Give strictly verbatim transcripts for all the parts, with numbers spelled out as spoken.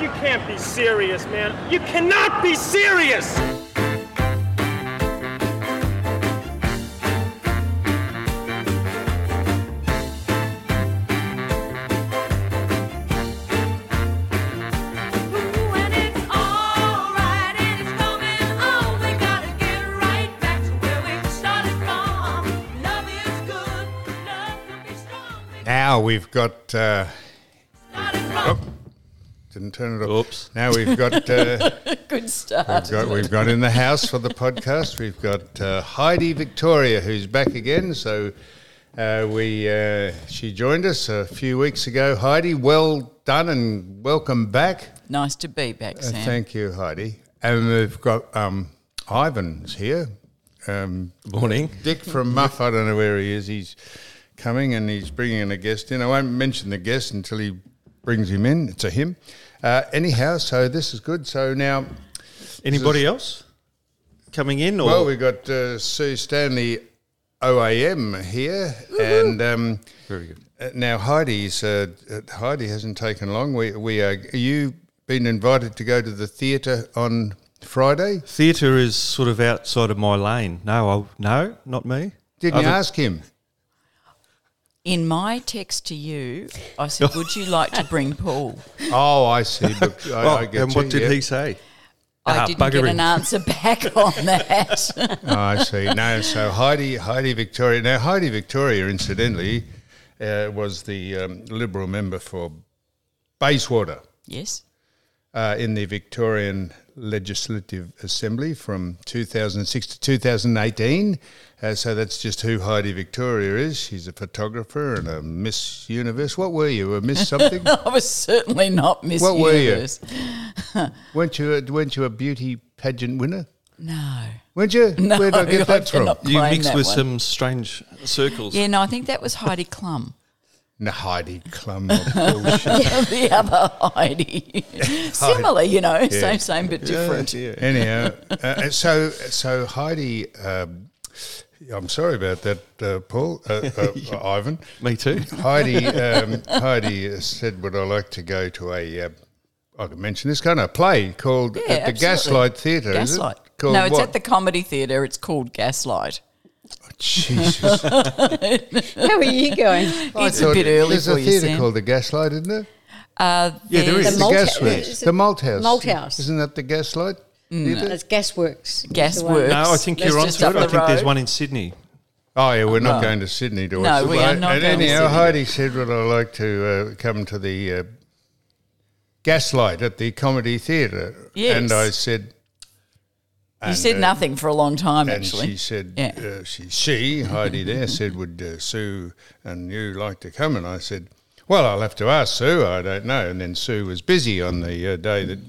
you can't be serious, man. You cannot be serious! Now we've got... Uh, oh, didn't turn it off. Oops. Now we've got... Uh, Good start. we've, got we've got in the house for the podcast, we've got uh, Heidi Victoria, who's back again. So uh, we uh, she joined us a few weeks ago. Heidi, well done and welcome back. Nice to be back, Uh, Sam. thank you, Heidi. And we've got um, Ivan's here. Um, Morning. Dick from Muff, I don't know where he is. He's coming and he's bringing in a guest in. I won't mention the guest until he brings him in. It's a him. Uh, anyhow, so this is good. So now... Anybody else coming in? Or? Well, we've got uh, Sue Stanley O A M here. And um, Very good. uh, now Heidi's... Uh, uh, Heidi hasn't taken long. We, we are... Are you been invited to go to the theatre on Friday? Theatre is sort of outside of my lane. No, I, no, not me. Didn't you Other- ask him? In my text to you, I said, would you like to bring Paul? Oh, I see. Look, I, Oh, I get and what you, did yeah. he say? I Ah, didn't get buggering. an answer back on that. Oh, I see. No, so Heidi, Heidi Victoria. Now, Heidi Victoria, incidentally, uh, was the um, Liberal member for Bayswater Yes. uh, in the Victorian Legislative Assembly from two thousand six to two thousand eighteen. Uh, so that's just who Heidi Victoria is. She's a photographer and a Miss Universe. What were you? A Miss something? I was certainly not Miss What were you? Universe. weren't you? A, weren't you a beauty pageant winner? No. Weren't you? No, Where did I get I that from? cannot You claim mixed that with one. some strange circles. Yeah, no, I think that was Heidi Klum. No, Heidi Klum. Oh, bullshit. The other Heidi. Similar, you know, same, same, but different. Yeah, yeah. Anyhow, uh, so so Heidi, um, I'm sorry about that, uh, Paul, uh, uh, Ivan. Me too. Heidi, um, Heidi said, "Would I like to go to a?" Uh, I can mention this kind of play called Yeah, at the absolutely. Gaslight Theatre. Gaslight. Is it? Called No, it's what? at the Comedy Theatre. It's called Gaslight. Jesus. How are you going? I It's a thought bit early There's for a you, theatre Sam. called the Gaslight, isn't there? Uh, Yeah, there there's is. The Malt- Gasworks, is it the Malt House. Malt House. Isn't that the Gaslight? Theatre? That's Gasworks. Gasworks. No, I think That's you're on just to up it. I the think there's road. one in Sydney. Oh, yeah, we're not No. going to Sydney to watch No, the we play. are not And going to anyhow, Sydney. Heidi said, would I like to uh, come to the uh, Gaslight at the Comedy Theatre? Yes. And I said... You and, said uh, nothing for a long time, And actually. she said, Yeah. uh, she, she, Heidi there, said, would uh, Sue and you like to come? And I said, well, I'll have to ask Sue, I don't know. And then Sue was busy on the uh, day that...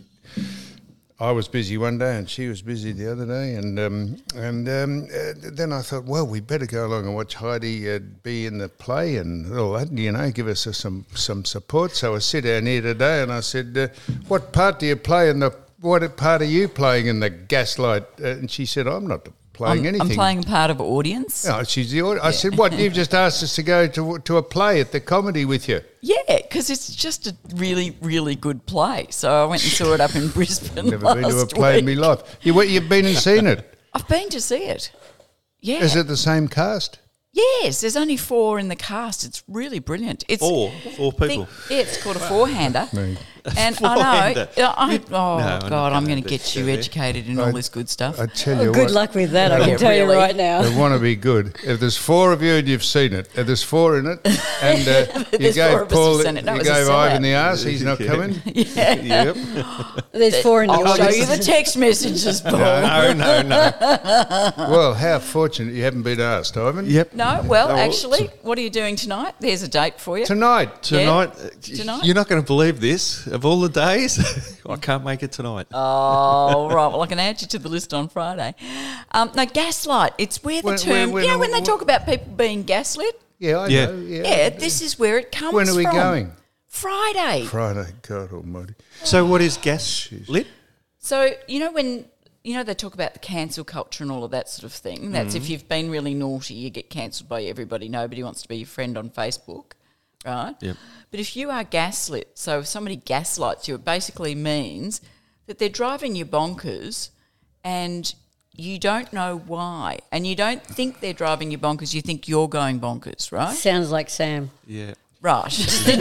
I was busy one day and she was busy the other day, and um, and um, uh, then I thought, well, we better go along and watch Heidi uh, be in the play and all that, you know, give us uh, some some support. So I sit down here today and I said, uh, what part do you play in the? What part are you playing in the Gaslight? Uh, and she said, I'm not playing I'm, anything. I'm playing part of audience. No, she's the. audi- I said, what? You've just asked us to go to to a play at the Comedy with you. Yeah, because it's just a really, really good play. So I went and saw it up in Brisbane Never last been to a play in week. my life. You, what, you've been and seen it. I've been to see it. Yeah. Is it the same cast? Yes, there's only four in the cast. It's really brilliant. It's Four, four the- people. yeah, it's called a four-hander. Me. And I Four-hander. know, I, You- oh No, I'm not God, I'm gonna going to get you do that. educated in all this good stuff. I tell you Good what. luck with that, I Yeah, can tell really. you right now. They want to be good. If there's four of you and you've seen it, if there's four in it, and uh, you There's four gave of us Paul, who've seen it. No, you it's a gave sellout. Ivan the arse, he's not Yeah. coming. Yeah. Yep. There's four in the I'll show you audience. the text messages, Paul. No, no, no. Well, how fortunate you haven't been asked, Ivan. Yep. No, well, No, actually, what are you doing tonight? There's a date for you. Tonight. Tonight, Yeah. uh, Tonight? you're not going to believe this. Of all the days, I can't make it tonight. Oh, right. Well, I can add you to the list on Friday. Um, no, gaslight. It's where the When- term, when- when- you know, when they when- talk about people being gaslit? Yeah, I Yeah. know. Yeah. Yeah, this is where it comes from. When are we going? Friday. Friday, God almighty. So, what is gas lit? So, you know, when, you know, they talk about the cancel culture and all of that sort of thing. That's Mm. if you've been really naughty, you get cancelled by everybody. Nobody wants to be your friend on Facebook. right? Yep. But if you are gaslit, so if somebody gaslights you, it basically means that they're driving you bonkers and you don't know why. And you don't think they're driving you bonkers, you think you're going bonkers, right? Sounds like Sam. Yeah. Right.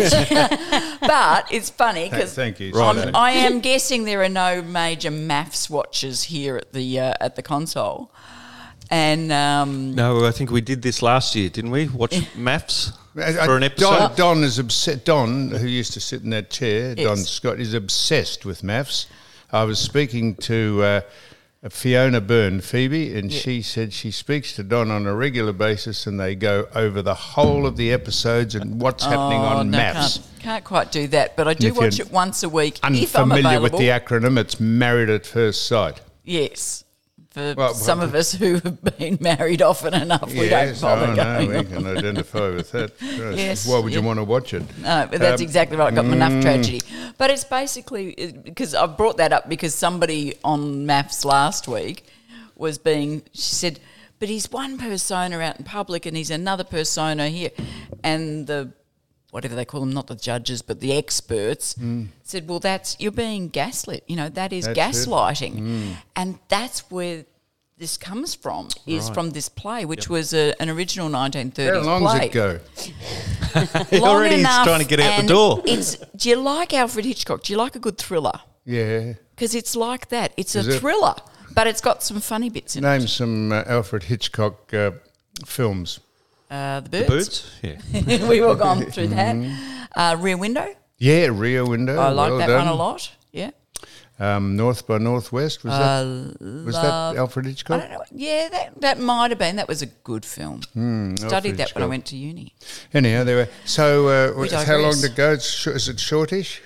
But it's funny because Thank you. Right. Right. I am guessing there are no major maths watchers here at the uh, at the console. And um, No, I think we did this last year, didn't we? Watch maths I- for an I- episode. Don, Don is obsessed. Don, who used to sit in that chair, Yes. Don Scott, is obsessed with maths. I was speaking to uh, Fiona Byrne, Phoebe, and she said she speaks to Don on a regular basis, and they go over the whole of the episodes and what's happening oh, on no, maths. Can't, can't quite do that, but I do If watch you're it once a week if I'm Unfamiliar with available. the acronym, it's Married at First Sight. Yes. For Well, some well- of us who have been married often enough, we Yes, don't bother oh, no, going we on. can identify with that. Christ, Yes, Why would you yeah. want to watch it? No, but that's Um, exactly right. Got enough tragedy. But it's basically because I brought that up because somebody on maths last week was being. She said, "But he's one persona out in public and he's another persona here," and the whatever they call them, not the judges but the experts, said, "Well, that's you're being gaslit. You know, that is That's it. gaslighting," and that's where this comes from. Is Right. from this play, which was a, an original nineteen thirties How long play. does it go? Long Already he's enough, trying to get out the and door. It's, do you like Alfred Hitchcock? Do you like a good thriller? Yeah. Because it's like that. It's Is a it? thriller, but it's got some funny bits in Name some uh, Alfred Hitchcock uh, films. it. Uh, the The Birds. birds? Yeah. We've all gone through that. Uh, Rear Window. Yeah, Rear Window. I like well that done. one a lot. Yeah. Um, North by Northwest, was that Uh, was Love- that Alfred I Hitchcock? don't know. Yeah, that that might have been. That was a good film. Studied Alfred that when I Hitchcock. went to uni. Anyhow, there were. So, uh, We how long digress. to go? It's sh- is it shortish?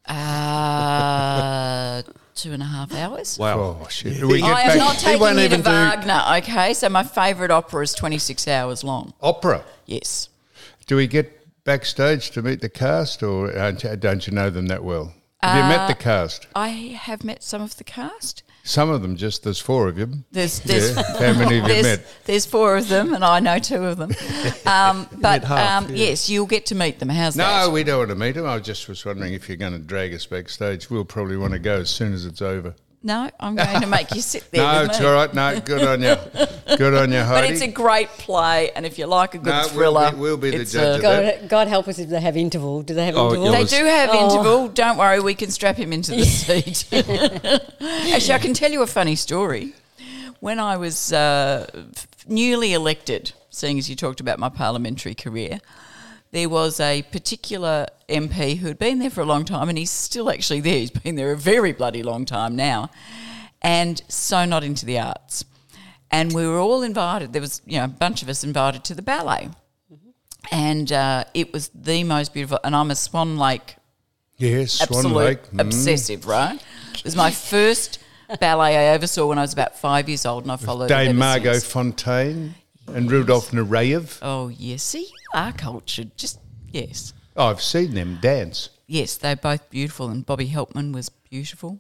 Uh, two and a half hours. Wow. Oh shit! We get I am back not taking won't you to even do- Wagner, okay? So my favourite opera is twenty-six hours long. opera. Yes. Do we get backstage to meet the cast, or don't you, don't you know them that well? Have you Uh, met the cast? I have met some of the cast. Some of them, just there's four of you. There's there's Yeah. How many have you there's, met? there's four of them, and I know two of them. Um, but half, um, yeah. yes, you'll get to meet them. How's No, that? we don't want to meet them. I just was wondering if you're going to drag us backstage. We'll probably want to go as soon as it's over. No, I'm going to make you sit there. No, with it's me. all right. No, good on you. Good on you, But Heidi. it's a great play, and if you like a good No, we'll thriller, be- we'll be the it's judge a- of that. God, God help us if they have interval. Do they have Oh, interval? yeah. They was- do have Oh. interval. Don't worry, we can strap him into the seat. Actually, I can tell you a funny story. When I was uh, f- newly elected, seeing as you talked about my parliamentary career, there was a particular M P who had been there for a long time, and he's still actually there. He's been there a very bloody long time now, and so not into the arts. And we were all invited. There was, you know, a bunch of us invited to the ballet. And uh, it was the most beautiful. And I'm a Swan Lake Yes, Swan absolute Lake. Mm. obsessive, right? It was my first ballet I ever saw when I was about five years old, and I followed it Dame ever Margot since. Fontaine and Rudolph Nureyev. Oh, yes. See, our culture, just, yes. Oh, I've seen them dance. Yes, they're both beautiful, and Bobby Helpman was beautiful.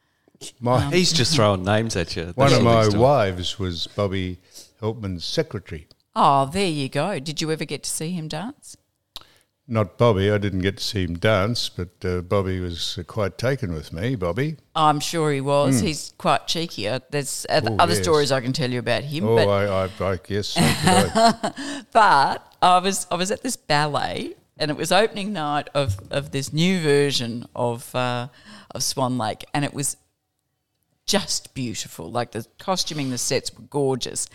My He's just throwing names at you. One That's of all my he's doing. wives was Bobby Helpman's secretary. Oh, there you go. Did you ever get to see him dance? Not Bobby. I didn't get to see him dance, but uh, Bobby was uh, quite taken with me. Bobby. I'm sure he was. He's quite cheeky. Uh, There's uh, Hmm. Oh, other yes. stories I can tell you about him. Oh, but I, I, I guess. So could I. But I was I was at this ballet, and it was opening night of, of this new version of uh, of Swan Lake, and it was just beautiful. Like the costuming, the sets were gorgeous,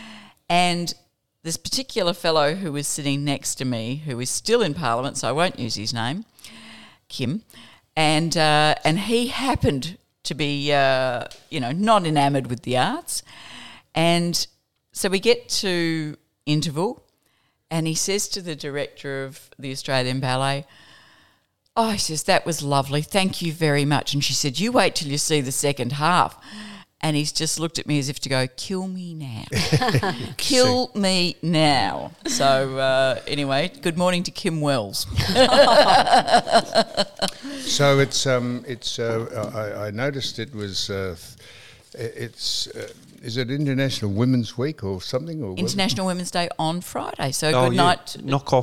and this particular fellow who was sitting next to me, who is still in Parliament, so I won't use his name, Kim, and uh, and he happened to be uh, you know not enamoured with the arts, and so we get to interval, and he says to the director of the Australian Ballet, "Oh," he says, "that was lovely. Thank you very much." And she said, "You wait till you see the second half." And he's just looked at me as if to go, "Kill me now. Kill me now." So uh, anyway, good morning to Kim Wells. So it's um it's uh, I, I noticed it was uh, it's uh, is it International Women's Week or something or what? International Women's Day on Friday. So Oh, good yeah. night. Knock off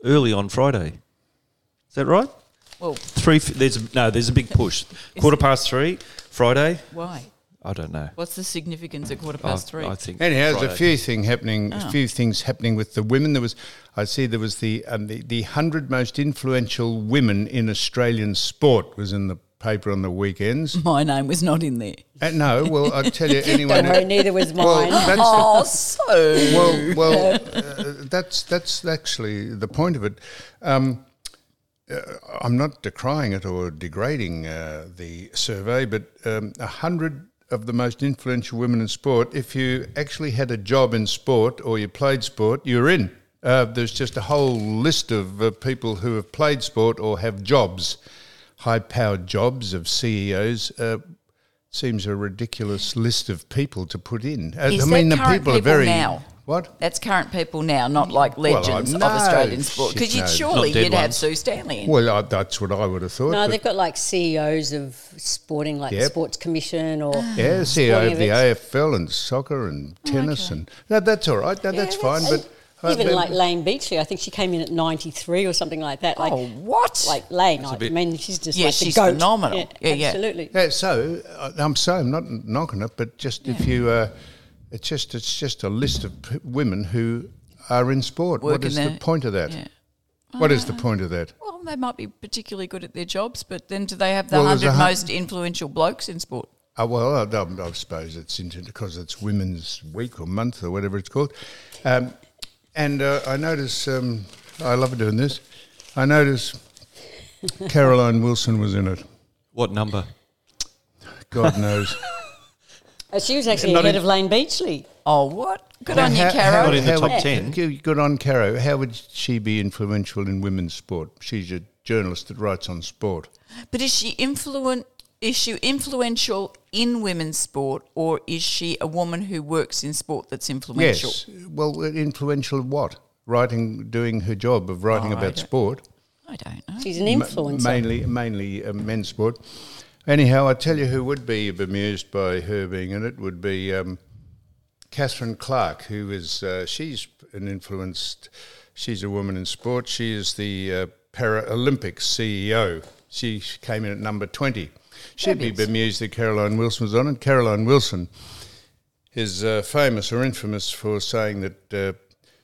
early on Friday. Is that right? Well, Three. There's no. There's a big push. Quarter past three Friday. why? I don't know. What's the significance at quarter past I, three? I think. Anyhow, there's a Friday. few thing happening. Oh. A few things happening with the women. There was, I see, there was the um, the the hundred most influential women in Australian sport was in the paper on the weekends. My name was not in there. Uh, no, well, I tell you, anyone. Don't worry, neither was mine. Well, that's the, Oh, so well, well, uh, that's that's actually the point of it. Um, uh, I'm not decrying it or degrading uh, the survey, but um, a hundred of the most influential women in sport. If you actually had a job in sport or you played sport, you're in. Uh, there's just a whole list of uh, people who have played sport or have jobs, high-powered jobs of C E Os. Uh, seems a ridiculous list of people to put in. Uh, Is I mean, that the current people are people very now? What? That's current people now, not like Well, I- legends no, of Australian sport. Because shit, you'd no. surely Not dead you'd have ones. Sue Stanley in. Well, I, that's what I would have thought. No, but- they've got like C E Os of sporting, like Yep. Sports Commission or Yeah, C E O sporting of the events. A F L and soccer and tennis and no, that's all right. No, that's fine. But Even uh, like Lane Beachley, I think she came in at ninety-three or something like that. Like, oh, what? like Lane, I bit- mean, she's just Yeah, like she's the goat. phenomenal. Yeah, Yeah, yeah. absolutely. yeah, so uh, I'm sorry, I'm not knocking it, but just if you, uh, it's just it's just a list of p- women who are in sport. What Working is there. the point of that? Yeah. What is the point of that? Well, they might be particularly good at their jobs, but then do they have the Well, there's hundred a hun- most influential blokes in sport? Uh, well, I, I, I suppose it's into, because it's Women's Week or Month or whatever it's called. Um, and uh, I notice, um, I love doing this, I notice Caroline Wilson was in it. What number? God knows. Uh, she was actually Not ahead in- of Lane Beachley. Oh, what? Good Now, on you, how- Caro. Not in the how top would- ten. Good good on Caro. How would she be influential in women's sport? She's a journalist that writes on sport. But is she influen- Is she influential in women's sport, or is she a woman who works in sport that's influential? Yes. Well, influential of what? Writing, doing her job of writing Oh, I about don't- sport. I don't know. She's an Ma- influencer. mainly, mainly uh, men's sport. Anyhow, I tell you who would be bemused by her being in it would be um, Catherine Clark, who is, uh, she's an influenced, she's a woman in sport. She is the uh, Paralympics C E O. She came in at number twenty. She'd be Fabulous. bemused that Caroline Wilson was on it. Caroline Wilson is uh, famous or infamous for saying that uh,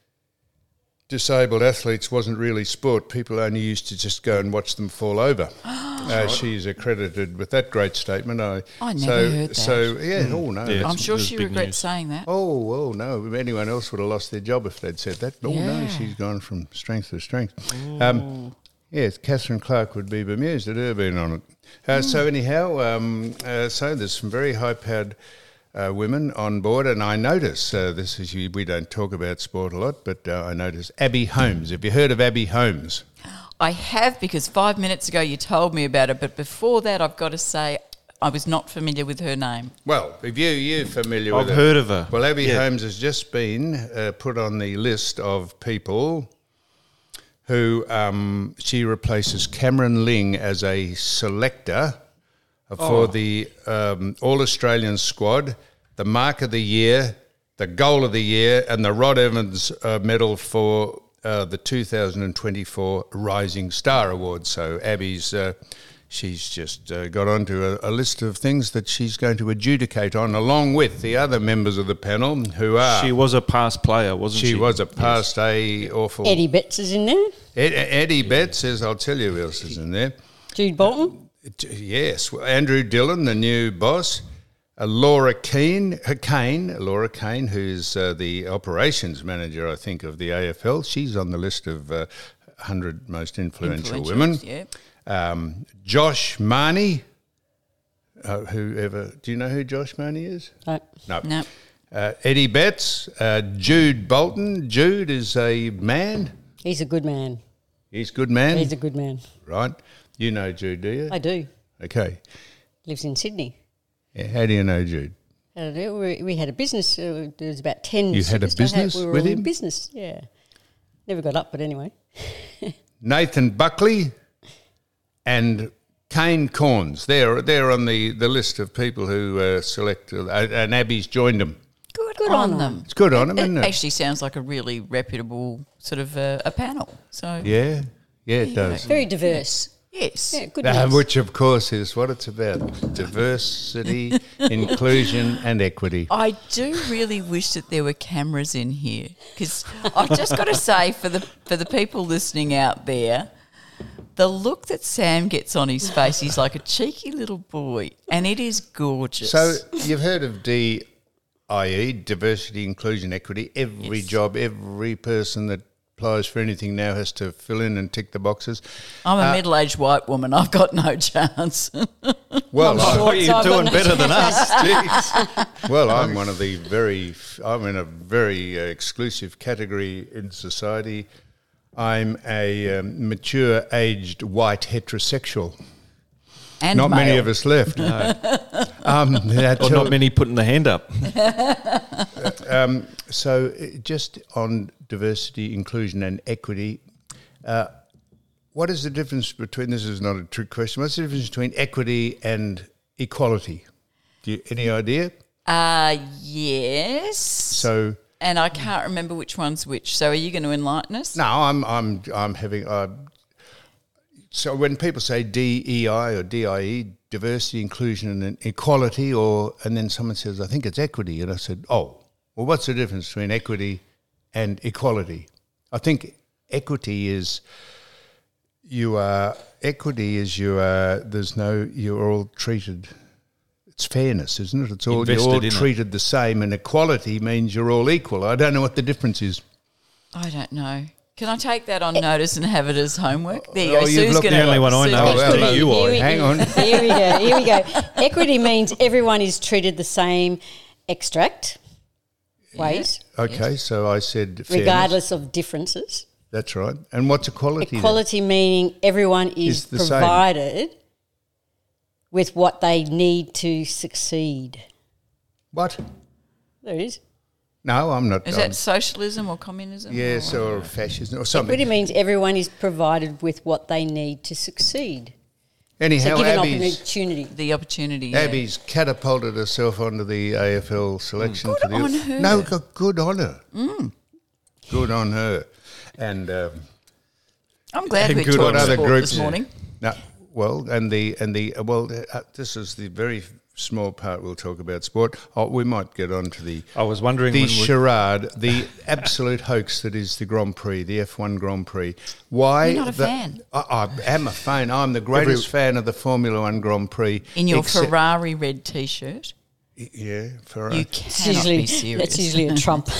disabled athletes wasn't really sport. People only used to just go and watch them fall over. uh, she's accredited with that great statement. I, I never so, heard that. So, yeah, oh no. Yeah. that's- I'm sure It was she big regrets news. saying that. Oh, well, no. Anyone else would have lost their job if they'd said that. Oh, no, Yeah. she's gone from strength to strength. Um, yes, Catherine Clark would be bemused at her being on it. Uh, So anyhow, um, uh, so there's some very high-powered uh, women on board, and I notice, uh, this is we don't talk about sport a lot, but uh, I notice Abby Holmes. Have you heard of Abby Holmes? I have, because five minutes ago you told me about it, but before that I've got to say I was not familiar with her name. Well, if you, you're familiar I've with her. heard of her. Well, Abby Yeah. Holmes has just been uh, put on the list of people who um, she replaces Cameron Ling as a selector for the um, All-Australian squad, the Mark of the Year, the Goal of the Year, and the Rod Evans uh, Medal for uh, the two thousand twenty-four Rising Star Award. So Abby's... Uh, She's just uh, got onto a, a list of things that she's going to adjudicate on, along with the other members of the panel who are. She was a past player, wasn't she? She was a past A awful. Eddie Betts is in there. Ed, Eddie Betts says, I'll tell you who else is in there. Jude Bolton. Yes, Andrew Dillon, the new boss. Uh, Laura Keane, uh, Kane, Laura Kane, who's uh, the operations manager, I think, of the A F L. She's on the list of uh, one hundred most influential women. Yeah. Um, Josh Marnie, uh, whoever, do you know who Josh Marnie is? No. No. No. Uh, Eddie Betts, uh, Jude Bolton. Jude is a man. He's a good man. He's a good man, He's a good man. right? You know Jude, do you? I do. Okay. Lives in Sydney. Yeah, how do you know Jude? I do. We, we had a business. Uh, there was about ten. You had a sisters. I business we were with all in him? business, yeah. Never got up, but anyway. Nathan Buckley and Kane Corns. They're, they're on the, the list of people who uh, select, uh, and Abby's joined them. Good Good on on them. them. It's good on them, It isn't it? actually sounds like a really reputable sort of uh, a panel. So Yeah, yeah, it does. Very diverse. yes, Yeah, good Uh, news. which, of course, is what it's about: diversity, inclusion, and equity. I do really wish that there were cameras in here, because I've just got to say, for the for the people listening out there, the look that Sam gets on his face, he's like a cheeky little boy, and it is gorgeous. So you've heard of D I E, diversity, inclusion, equity. Every Yes. job, every person that applies for anything now has to fill in and tick the boxes. I'm a uh, middle-aged white woman. I've got no chance. Well, I, Oh, you're I've doing got- better than us. Jeez. well, I'm one of the very. I'm in a very uh, exclusive category in society. I'm a um, mature, aged white heterosexual. And Not many male. of us left. um, that's Or all- not many putting the hand up. So, uh, just on diversity, inclusion, and equity, uh, what is the difference between? This is not a trick question. What's the difference between equity and equality? Do you, any idea? Uh, yes. So, And I can't remember which one's which. So are you going to enlighten us? no, I'm I'm I'm having. Uh, so when people say D E I or D I E, diversity, inclusion, and equality, or and then someone says, I think it's equity, and I said, oh, well, what's the difference between equity and equality? I think equity is you are equity is you are there's no you're all treated. It's fairness, isn't it? It's all Invested you're all in it. treated the same, and equality means you're all equal. I don't know what the difference is. I don't know. Can I take that on notice and have it as homework? There you Oh, go. you've Sue's looked going the only one I know is Equity, you here are. we- Hang on. Here we go. Here we go. Equity means everyone is treated the same extract ways, Okay, so I said fairness. regardless of differences. That's right. And what's equality? then? Equality meaning everyone is Is the same. provided with what they need to succeed. What? There it is. No, I'm not. Is I'm- that socialism or communism? yes, Or- or fascism or something. Equity means everyone is provided with what they need to succeed. So Anyhow, given Abby's, opportunity. The opportunity. yeah. Abby's catapulted herself onto the A F L selection Good for the. on her. No, go- good on her. Good on her. And um, I'm glad we Good talked on her. other sport groups? this morning. no, well, and the and the uh, well, uh, this is the very small part we'll talk about sport. Oh, we might get on to the. I was wondering the when we- charade, the absolute hoax that is the Grand Prix, the F one Grand Prix. Why? You're not a the- fan. I, I am a fan. I'm the greatest fan of the Formula One Grand Prix. In your except- Ferrari red T-shirt, Yeah, Ferrari. you It's cannot usually, be serious. that's usually a Trump.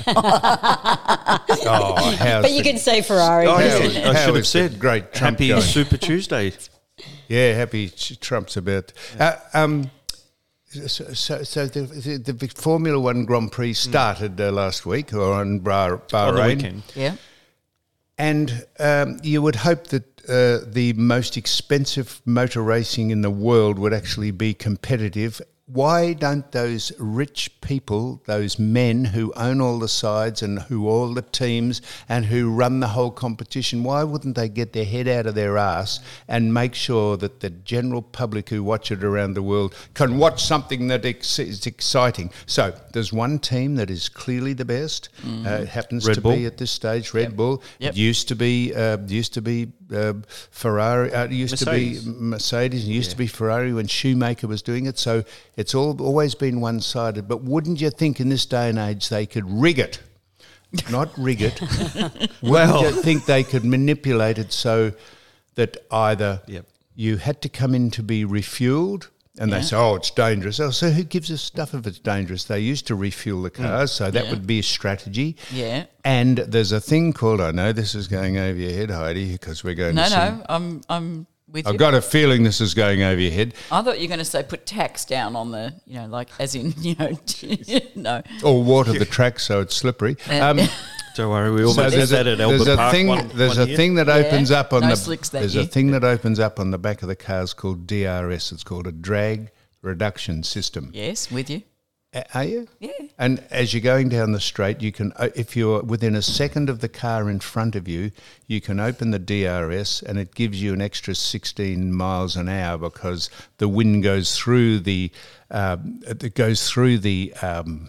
oh, how's But you the- can say Ferrari. Oh, How yeah. is- I how should have is the said great Trump happy going? Super Tuesday. Yeah, happy ch- Trump's about. Uh, um, so, so, so the, the, the Formula One Grand Prix started uh, last week, or on Bah- Bahrain. On the weekend. Yeah. And um, you would hope that uh, the most expensive motor racing in the world would actually be competitive. Why don't those rich people, those men who own all the sides and who all the teams and who run the whole competition, why wouldn't they get their head out of their ass and make sure that the general public who watch it around the world can watch something that ex- is exciting? So there's one team that is clearly the best. Uh, it happens Red to Bull. be at this stage Red Bull. Yep. It used to be uh, used to be uh, Ferrari. Uh, it used Mercedes. to be Mercedes. It used to be Ferrari when Schumacher was doing it. So it's all always been one-sided. But wouldn't you think in this day and age they could rig it? Not rig it. Well, wouldn't you think they could manipulate it so that either Yep. you had to come in to be refueled, and Yeah. they say, oh, it's dangerous. Oh, so who gives us stuff if it's dangerous? They used to refuel the cars, so that Yeah. would be a strategy. Yeah. And there's a thing called, I know this is going over your head, Heidi, because we're going No, to see. no, I'm I'm with I've you. got a feeling this is going over your head. I thought you were going to say put tax down on the, you know, like as in, you know, no. Or water the track so it's slippery. Um, Don't worry, we so almost there's did that a, at there's Albert a Park. thing. one- there's one a year. thing that Yeah, opens up on no the. slicks that there's year. a thing that opens up on the back of the cars called D R S. It's called a drag reduction system. Yes, with you. A- Are you? Yeah. And as you're going down the straight, you can, uh, if you're within a second of the car in front of you, you can open the D R S and it gives you an extra sixteen miles an hour because the wind goes through the, um, it goes through the um,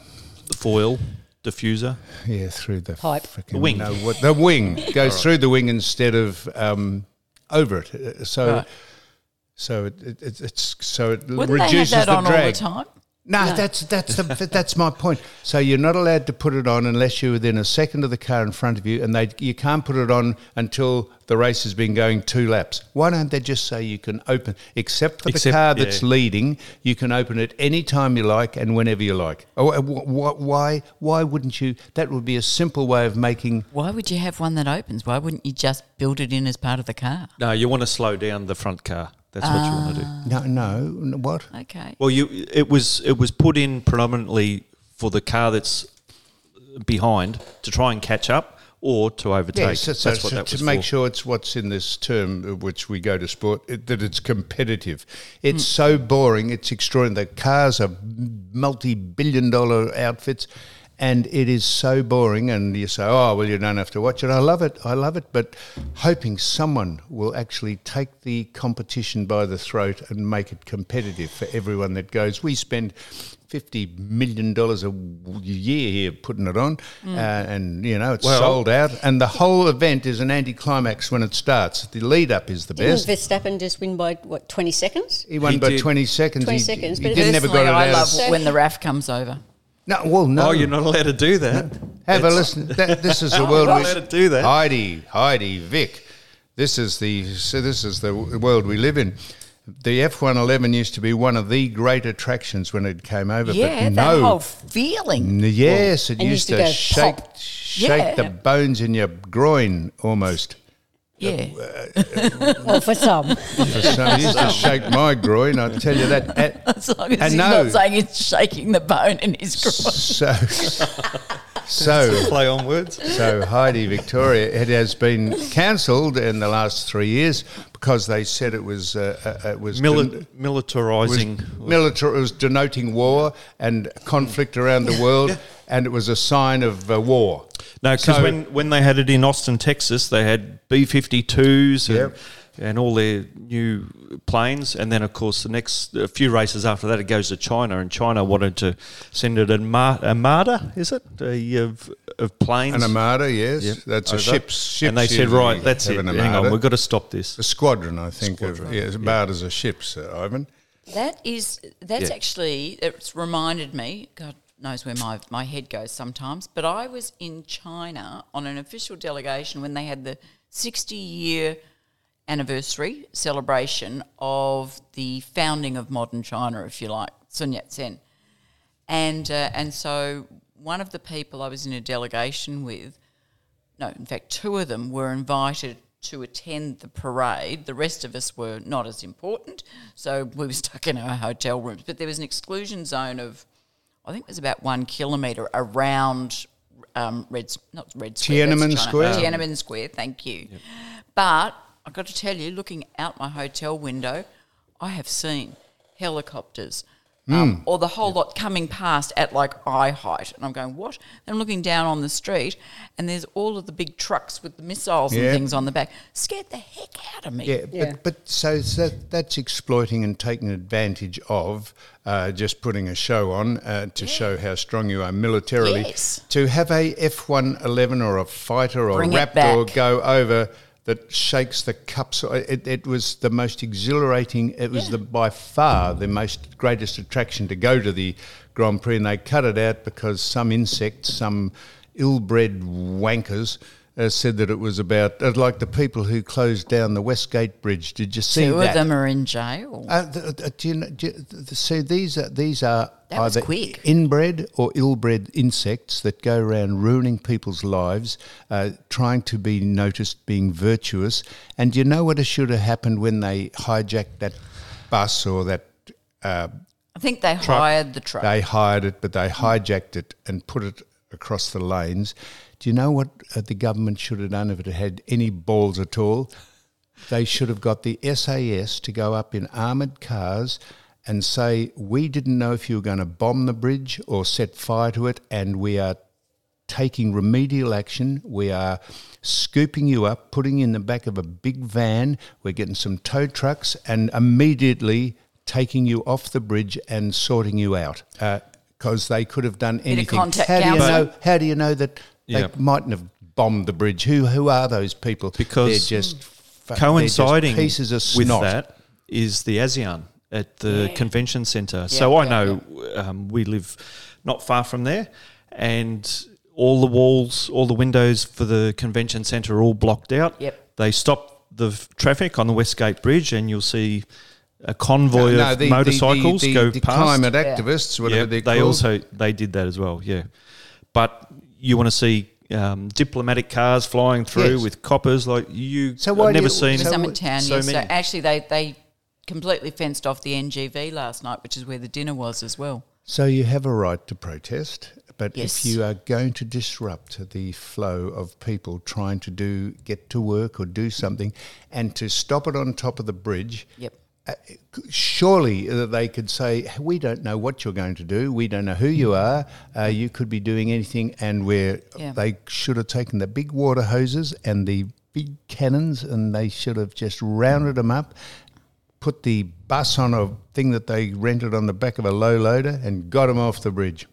foil diffuser. Yeah, through the Pipe. frickin' The wing. know what- the wing goes through the wing instead of um, over it. Uh, So, Right. so it, it, it it's so it Wouldn't reduces they have that the on drag. all the time? No, that's that's the, that's my point. So you're not allowed to put it on unless you're within a second of the car in front of you, and they you can't put it on until the race has been going two laps. Why don't they just say you can open, except for the Except- car that's yeah. leading, you can open it any time you like and whenever you like. Oh, uh, wh- wh- why why wouldn't you? That would be a simple way of making. Why would you have one that opens? Why wouldn't you just build it in as part of the car? No, you want to slow down the front car. That's what you want to do. No, no, n- what? Okay. Well, you it was it was put in predominantly for the car that's behind to try and catch up or to overtake. Yes, so, so, That's what so that to was make for. sure it's what's in this term, of which we go to sport, it, that it's competitive. It's so boring, it's extraordinary. The cars are multi-billion dollar outfits, and it is so boring, and you say, oh, well, you don't have to watch it. I love it, I love it, but hoping someone will actually take the competition by the throat and make it competitive for everyone that goes. We spend fifty million dollars a w- year here putting it on, uh, and, you know, it's Well- sold out, and the whole event is an anticlimax when it starts. The lead-up is the Didn't best. Verstappen just win by, what, twenty seconds? He won He by did. twenty seconds. twenty he, seconds, He but didn't never Personally, got it I out. love of- when the R A F comes over. No, well, no. Oh, you're not allowed to do that. Have a That's- listen. That, this is the You're world not we allowed to do that. Heidi, Heidi, Vic. This is the so this is the world we live in. The F one eleven used to be one of the great attractions when it came over. Yeah, but that no. whole feeling. N- Yes, it And used used to, to go shake pop. shake Yeah. the bones in your groin almost. Yeah. Well, for some. For some, it used to shake my groin. I tell you that. And- As long as and he's no. not saying it's shaking the bone in his groin. So, so Play on words. So Heidi, Victoria, it has been cancelled in the last three years because they said it was uh, uh, it was Mili- den- militarising. was military. It was denoting war and conflict around the world, and it was a sign of uh, war. No, because So- when, when they had it in Austin, Texas, they had B fifty-twos and, Yep. and all their new planes. And then, of course, the next a few races after that, it goes to China. And China wanted to send it an Arma- Armada, is it? A, of, of planes. An armada, yes, Yep, that's a over. ship's. Ships And they said, usually right, that's have it. an Hang on, armada. we've got to stop this. A squadron, I think. Of, yeah, armadas are ships, uh, Ivan. That is, that's Yeah. actually, it's reminded me, God knows where my, my head goes sometimes, but I was in China on an official delegation when they had the sixty-year anniversary celebration of the founding of modern China, if you like, Sun Yat-sen. And, uh, and so one of the people I was in a delegation with, no, in fact, two of them were invited to attend the parade. The rest of us were not as important, so we were stuck in our hotel rooms. But there was an exclusion zone of, I think it was about one kilometre around um, Red, not Red Square. that's Tiananmen China. Square? Tiananmen Square, thank you. But I've got to tell you, looking out my hotel window, I have seen helicopters, um, or the whole lot coming past at like eye height. And I'm going, what? Then I'm looking down on the street and there's all of the big trucks with the missiles Yeah. and things on the back. Scared the heck out of me. Yeah, Yeah. But, but so that, that's exploiting and taking advantage of uh, just putting a show on uh, to show how strong you are militarily. Yes. To have a F one eleven or a fighter or Bring a it Raptor back. go over that shakes the cups. It, it was the most exhilarating. It was the by far the most greatest attraction to go to the Grand Prix, and they cut it out because some insects, some ill-bred wankers, uh, said that it was about uh, like the people who closed down the Westgate Bridge. Did you see Two that? of them are in jail. Uh, th- th- do you know, do you, th- so these are these are That was either quick. inbred or ill-bred insects that go around ruining people's lives, uh, trying to be noticed, being virtuous. And do you know what should have happened when they hijacked that bus or that? Uh, I think they hired the truck. they hired it, but they hijacked it and put it across the lanes. Do you know what uh, the government should have done if it had any balls at all? They should have got the S A S to go up in armoured cars and say, we didn't know if you were going to bomb the bridge or set fire to it, and we are taking remedial action. We are scooping you up, putting you in the back of a big van. We're getting some tow trucks and immediately taking you off the bridge and sorting you out. Uh, because they could have done of anything. contact How do you counselling. know? How do you know that Yeah. they mightn't have bombed the bridge? Who who are those people? Because they're just fu- Coinciding they're just pieces of with snot. that is the ASEAN at the Yeah. convention centre. So Yeah, I yeah, know um, we live not far from there, and all the walls, all the windows for the convention centre are all blocked out. Yep. They stop the f- traffic on the Westgate Bridge, and you'll see a convoy No, no, of the- the- motorcycles the, the, go the past. climate Yeah. activists, whatever Yeah, they're they called. also they did that as well. Yeah, but you want to see um, diplomatic cars flying through Yes. with coppers like you. So why I've do never you- seen so Some in town, so yes. So many. actually, they, they completely fenced off the N G V last night, which is where the dinner was as well. So you have a right to protest, but Yes. if you are going to disrupt the flow of people trying to do get to work or do something, and to stop it on top of the bridge, Yep. uh, surely uh, they could say, "We don't know what you're going to do. We don't know who you are. Uh, you could be doing anything." And where Yeah. they should have taken the big water hoses and the big cannons, and they should have just rounded them up, put the bus on a thing that they rented on the back of a low loader, and got them off the bridge.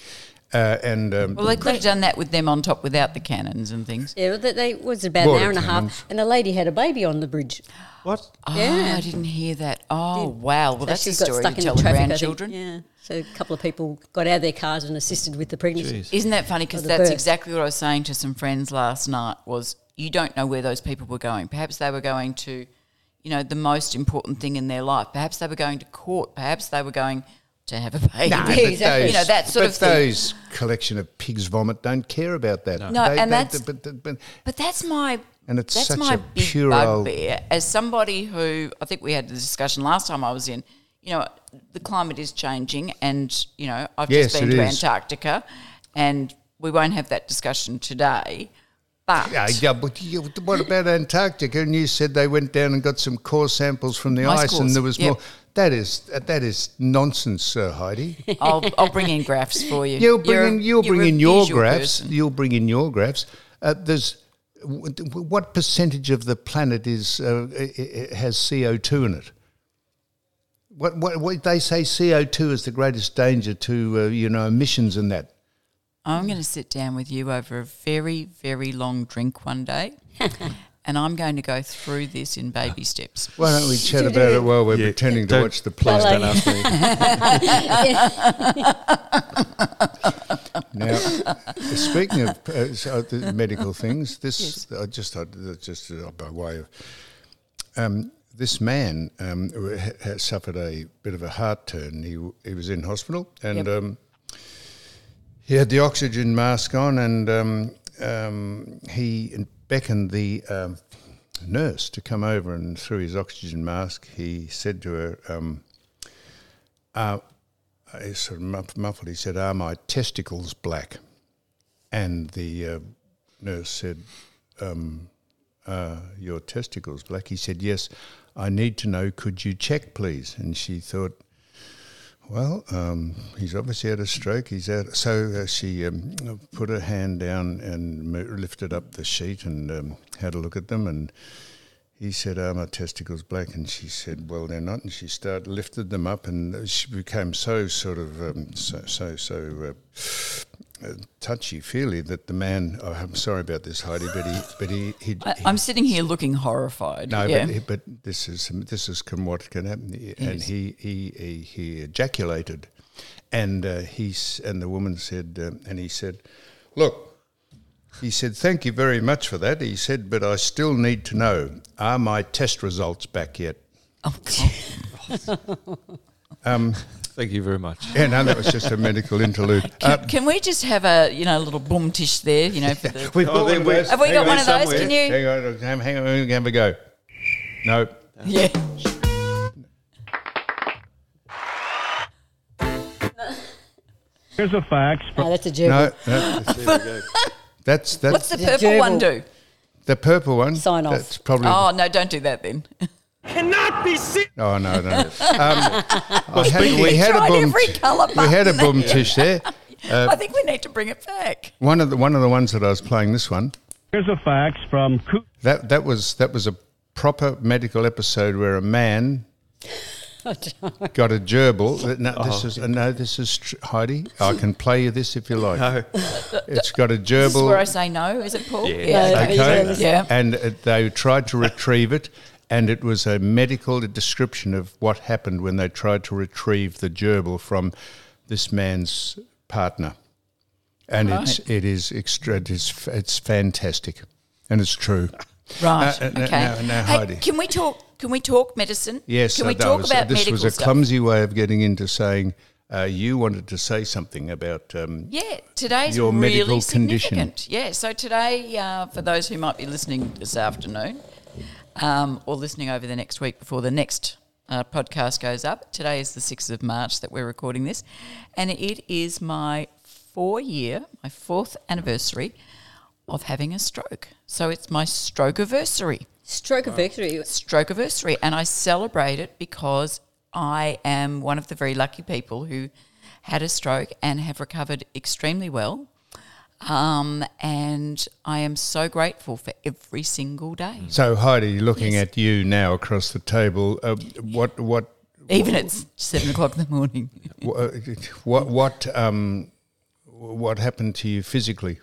Uh, and um, Well, they could have done that with them on top without the cannons and things. Yeah, well, they, they was about Water an hour and a cannons. half, and the lady had a baby on the bridge. What? Oh, Yeah. I didn't hear that. Oh, wow. Well, So that's a she got story stuck to in tell the the traffic, I think. grandchildren. Yeah, so a couple of people got out of their cars and assisted with the pregnancy. Jeez. Isn't that funny? Because Or the that's birth. exactly what I was saying to some friends last night was you don't know where those people were going. Perhaps they were going to, you know, the most important thing in their life. Perhaps they were going to court. Perhaps they were going to have a baby. No, but exactly. You know, that sort but of thing. those collection of pigs' vomit don't care about that. No, and that's- but, but, but But that's my And it's that's such my a big puerile- bugbear. As somebody who I think we had the discussion last time I was in, you know, the climate is changing, and you know, I've Yes, just been it to is. Antarctica, and we won't have that discussion today. But yeah, yeah, but you, what about Antarctica? And you said they went down and got some core samples from the Ice ice, cores, and there was yep. more. That is that is nonsense, uh, Heidi. I'll I'll bring in graphs for you. You'll bring You're a- in you'll you're bring a in your visual graphs. person. You'll bring in your graphs. Uh, there's w- w- what percentage of the planet is uh, i- i- has C O two in it? What, what what they say C O two is the greatest danger to uh, you know emissions and that. I'm going to sit down with you over a very, very long drink one day, and I'm going to go through this in baby steps. Why don't we chat about it while we're Yeah. pretending to Don't- watch the play? Well, Don't ask me. Now, speaking of uh, so the medical things, this I just I, just uh, by way of um, this man um, ha- ha- suffered a bit of a heart turn. He w- he was in hospital and Yep. um, he had the oxygen mask on, and um, um, he beckoned the um, nurse to come over, and through his oxygen mask, he said to her. Um, uh, He sort of muff- muffled. He said, "Are my testicles black?" And the uh, nurse said, um, "Are your testicles black?" He said, "Yes. I need to know. Could you check, please?" And she thought, "Well, um, he's obviously had a stroke. He's out." So uh, she um, put her hand down and mo- lifted up the sheet and um, had a look at them, and he said, "Are my testicles black?" And she said, "Well, they're not." And she started lifted them up, and she became so sort of um, so so so uh, uh, touchy feely that the man. Oh, I'm sorry about this, Heidi, but he but he he. I, he I'm sitting here looking horrified. no, yeah. but, he- but this is this is can what can happen, and Yes. he, he he he ejaculated, and uh, he s- and the woman said, um, and he said, "Look." He said, "Thank you very much for that." He said, "But I still need to know, are my test results back yet?" Oh, God. Thank you very much. Yeah, no, that was just a medical interlude. Uh, Can, can we just have a you know little boom tish there? You know, for the, we've Oh, got there one of we- those. have we Hang got on one of those? somewhere. Can you? Hang on, hang on, hang on, we're going to have a go. No. Yeah. Here's a fax. No, that's a gerbil. No, no. That's, that's What's the The purple one gerbil. do? the purple one. Sign off. That's probably. Oh no, don't do that then. Cannot be serious. Oh, no, no. Um, I had, we had a tried boom. every colour we had a button boom tish there. I think we need to bring it back. One of the one of the ones that I was playing. This one. Here's a fax from Coo- That that was that was a proper medical episode where a man got a gerbil. No, this is no, this is tr- Heidi. I can play you this if you like. No. It's got a This is where I gerbil. say no, is it, Paul? Yeah. Okay, Yeah. and uh, they tried to retrieve it, and it was a medical description of what happened when they tried to retrieve the gerbil from this man's partner, and Right. it's it is extra. It is it's fantastic, and it's true. Right. Uh, uh, okay. now- now, hey, Heidi. can we talk? Can we talk medicine? Yes, Can we that talk was- about this medical was a stuff? clumsy way of getting into saying uh, you wanted to say something about. Um, Yeah, today's your really medical condition. significant. Yeah, so today, uh, for those who might be listening this afternoon um, or listening over the next week before the next uh, podcast goes up, today is the sixth of March that we're recording this, and it is my four-year, my fourth anniversary of having a stroke. So it's my stroke-iversary. Stroke of victory. Stroke anniversary, and I celebrate it because I am one of the very lucky people who had a stroke and have recovered extremely well. Um, and I am so grateful for every single day, So Heidi, looking Yes. at you now across the table, uh, what what even at seven o'clock in the morning. wha- what what um, what happened to you physically?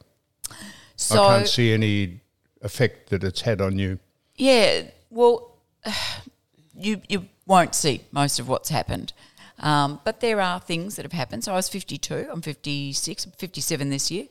So I can't see any effect that it's had on you. yeah, well, you you won't see most of what's happened. Um, but there are things that have happened. So I was fifty-two. I'm fifty-six. I'm fifty-seven this year.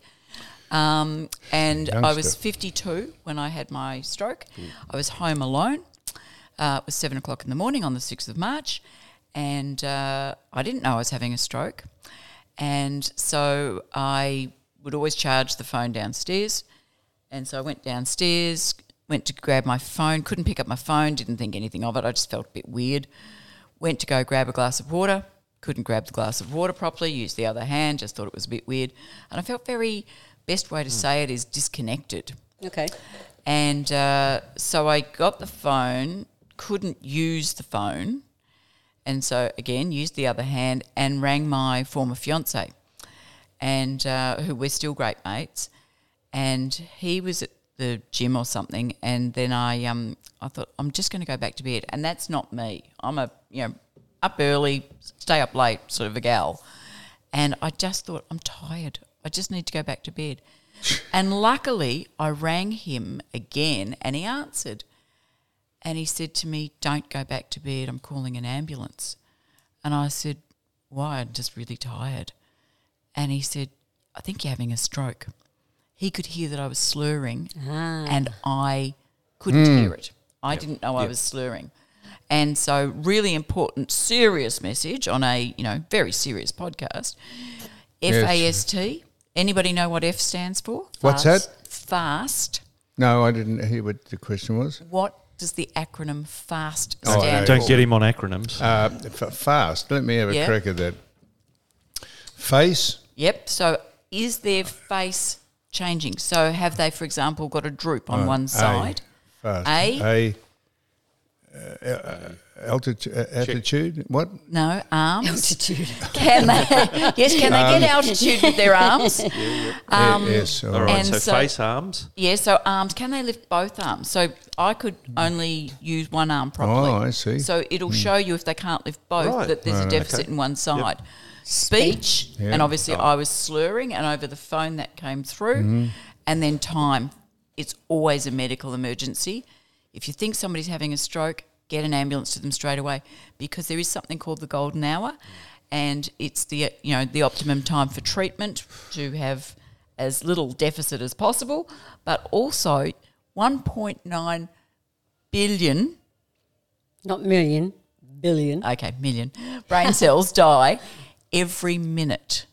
Um, and I was Youngster. fifty-two when I had my stroke. I was home alone. Uh, it was seven o'clock in the morning on the sixth of March. And uh, I didn't know I was having a stroke. And so I would always charge the phone downstairs. And so I went downstairs, went to grab my phone, couldn't pick up my phone, didn't think anything of it. I just felt a bit weird. Went to go grab a glass of water, couldn't grab the glass of water properly, used the other hand, just thought it was a bit weird. And I felt very, best way to say it is disconnected. Okay. And uh, so I got the phone, couldn't use the phone. And so, again, used the other hand and rang my former fiancé, and uh, who we're still great mates. And he was at the gym or something, and then I um I thought, I'm just going to go back to bed. And that's not me. I'm a, you know, up early, stay up late sort of a gal. And I just thought, I'm tired. I just need to go back to bed. And luckily, I rang him again, and he answered. And he said to me, don't go back to bed, I'm calling an ambulance. And I said, why? I'm just really tired. And he said, I think you're having a stroke. He could hear that I was slurring and I couldn't hear it. I didn't know I was slurring. And so really important, serious message on a, you know, very serious podcast. F A S T. Anybody know what F stands for? What's Fast. that? Fast. No, I didn't hear what the question was. What does the acronym FAST Oh, stand no. for? Don't get him on acronyms. Uh, f- fast. Let me have a Yeah. crack at that. Face. Yep. So is their face changing? So have they, for example, got a droop on Uh, one A. side? Fast. A? A. Uh, uh, altitude. Uh, attitude. What? No, arms. Altitude. Can they? Yes, can they get altitude with their arms? Um, Yeah, yes. All All right. right, and so, so- face, arms. Yeah, so arms. Can they lift both arms? So I could only use one arm properly. Oh, I see. So it'll show you if they can't lift both Right. that there's a Right, deficit okay. in one side. Speech, Yeah. and obviously I was slurring, and over the phone that came through, Mm-hmm. and then time. It's always a medical emergency. If you think somebody's having a stroke, get an ambulance to them straight away, because there is something called the golden hour, and it's the you know the optimum time for treatment to have as little deficit as possible, but also one point nine billion. Not million, billion. Okay, million brain cells die every minute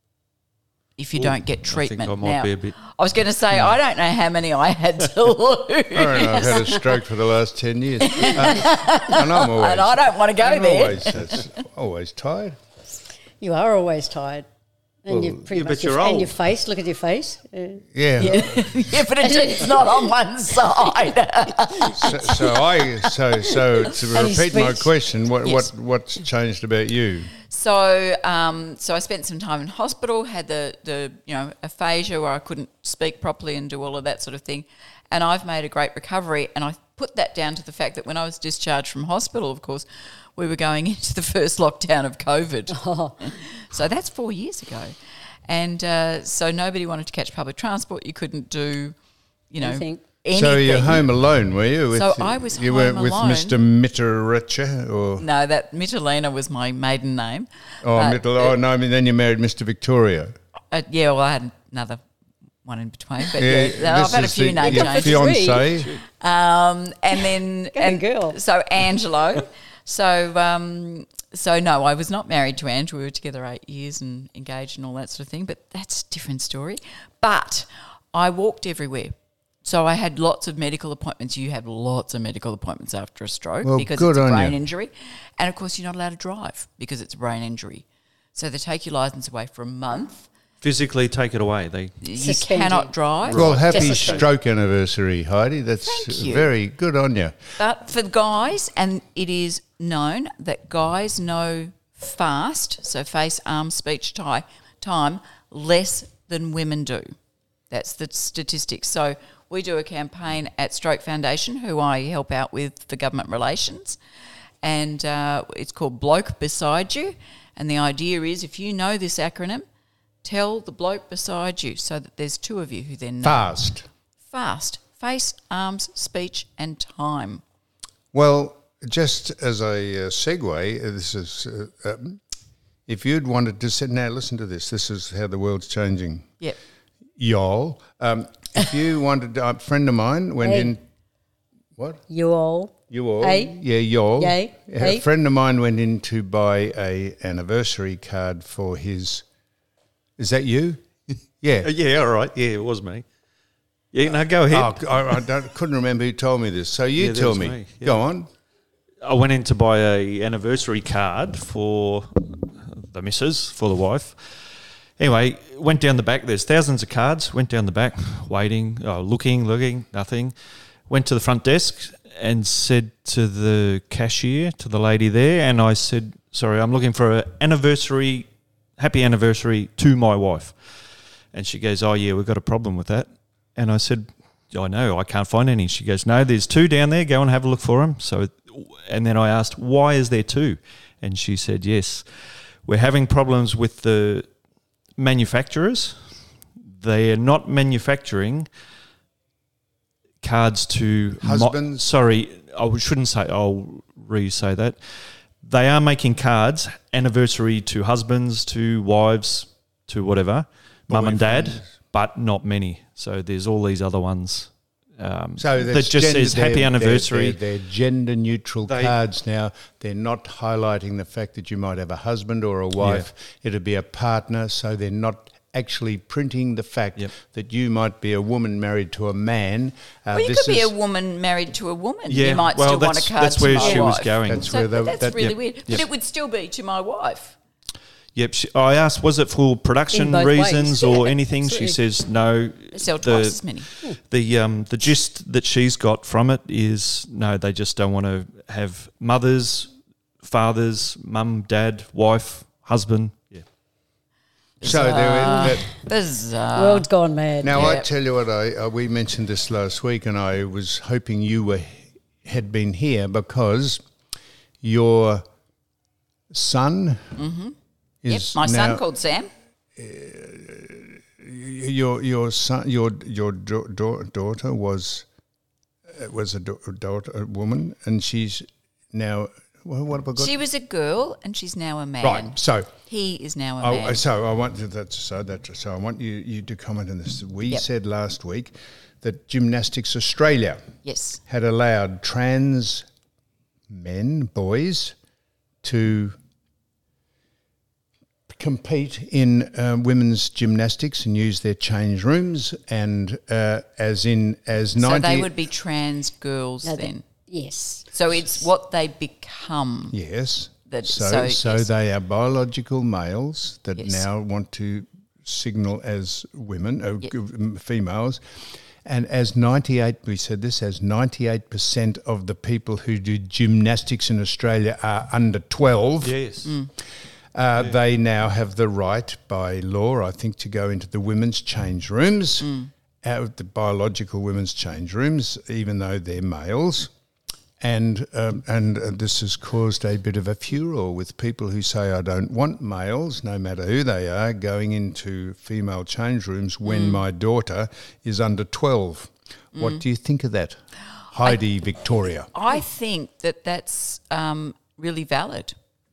if you don't get treatment. I might now, be a bit- I was going to say, I don't know how many I had to lose. I don't know, I've had a stroke for the last ten years. Uh, and I'm always, And I don't want to go I'm there. always, that's, always tired. You are always tired. And you pretty yeah, much but you're your, and old. your face, look at your face. Uh, Yeah. Yeah, but it, it's not on one side. So, so I so so to And his repeat my speech. question, what Yes. what what's changed about you? So, um, so I spent some time in hospital, had the, the you know aphasia where I couldn't speak properly and do all of that sort of thing, and I've made a great recovery. And I put that down to the fact that when I was discharged from hospital, of course, we were going into the first lockdown of COVID. Oh. So that's four years ago. And uh, so nobody wanted to catch public transport. You couldn't do, you know, Anything. anything. So you're home alone, were you? With, So I was you home weren't with alone. Mister Mitterricher or No, that Mitterlina was my maiden name. oh, But, Mittel, oh no, I mean then you married Mister Victorio. Uh, yeah, well, I had another one in between. But Yeah, yeah, I've this had a is few the- name your changes. fiance. Um, and then Go and girl. So Angelo. So um, so no, I was not married to Andrew. We were together eight years and engaged and all that sort of thing. But that's a different story. But I walked everywhere. So I had lots of medical appointments. You have lots of medical appointments after a stroke Well, because good it's a on brain you. injury. And of course, you're not allowed to drive because it's a brain injury. So they take your license away for a month. Physically take it away. They You Suspend cannot you. drive. Well, happy Discipline. stroke anniversary, Heidi. That's Thank you. very good on you. But for guys, and it is known that guys know fast, so face, arm, speech, tie, time, less than women do. That's the statistics. So we do a campaign at Stroke Foundation, who I help out with for government relations, and uh, it's called Bloke Beside You. And the idea is if you know this acronym, tell the bloke beside you so that there's two of you who then know. Fast. Fast. Face, arms, speech and time. Well, just as a uh, segue, uh, this is uh, um, if you'd wanted to sit now, listen to this. This is how the world's changing. Yep. Y'all, um, if you wanted, to, a friend of mine went Hey. in. What? You all. You all? Hey. Yeah, y'all. Yay. A Hey. friend of mine went in to buy a anniversary card for his. Is that you? Yeah. yeah, all right. Yeah, it was me. Yeah, no, go ahead. Oh, I, I don't, couldn't remember who told me this. So you Yeah, that tell was me. me, yeah. Go on. I went in to buy a anniversary card for the missus, for the wife. Anyway, went down the back. There's thousands of cards. Went down the back, waiting, oh, looking, looking, nothing. Went to the front desk and said to the cashier, to the lady there, and I said, sorry, I'm looking for an anniversary, happy anniversary to my wife. And she goes, oh, yeah, we've got a problem with that. And I said, I know, I can't find any. She goes, no, there's two down there. Go and have a look for them. So, and then I asked, why is there two? And she said, yes, we're having problems with the manufacturers. They are not manufacturing cards to mo- Husbands? sorry, I shouldn't say. I'll re-say that. They are making cards anniversary to husbands, to wives, to whatever, mum and dad, but not many. So there's all these other ones. Um, So that that's just gender- says happy they're- anniversary. They're, they're gender neutral They- cards now. They're not highlighting the fact that you might have a husband or a wife. It'd be a partner. So they're not actually printing the fact Yep. that you might be a woman married to a man. Uh, Well, you this could be is- a woman married to a woman. Yeah, you might well, still want that's- a card that's to where my she was wife. going. That's So where they- that's that- really yep. weird. But Yep. it would still be to my wife. Yep. She, I asked, was it for production In both reasons ways. or Yeah, anything? She absolutely. says no. They sell twice as many. The um the gist that she's got from it is no, they just don't want to have mothers, fathers, mum, dad, wife, husband. Yeah. So there, that, Bizarre. World's gone mad. now I Yeah. tell you what, I uh, we mentioned this last week, and I was hoping you were had been here because your son Mm-hmm. Yep, is my son now- called Sam. your your son your your da- da- daughter was uh, was a da- daughter a woman, and she's now well, what have I got? She was a girl and she's now a man. Right. So He is now a I, man. so I want to, that so that so I want you you to comment on this. We Yep. said last week that Gymnastics Australia Yes. had allowed trans men, boys, to compete in uh, women's gymnastics and use their change rooms, and uh, as in as So ninety. they would be trans girls No, they- then. Yes. So it's what they become. Yes. That- so so, so yes. they are biological males that Yes. now want to signal as women, uh, Yep. g- females. And as ninety-eight, we said this, as ninety-eight percent of the people who do gymnastics in Australia are under twelve, Yes. Mm. uh, they now have the right by law, I think, to go into the women's change rooms, Mm. out of the biological women's change rooms, even though they're males. And um, and uh, this has caused a bit of a furor with people who say, I don't want males, no matter who they are, going into female change rooms when my daughter is under twelve. What do you think of that? Heidi Victoria. I think that that's um, really valid.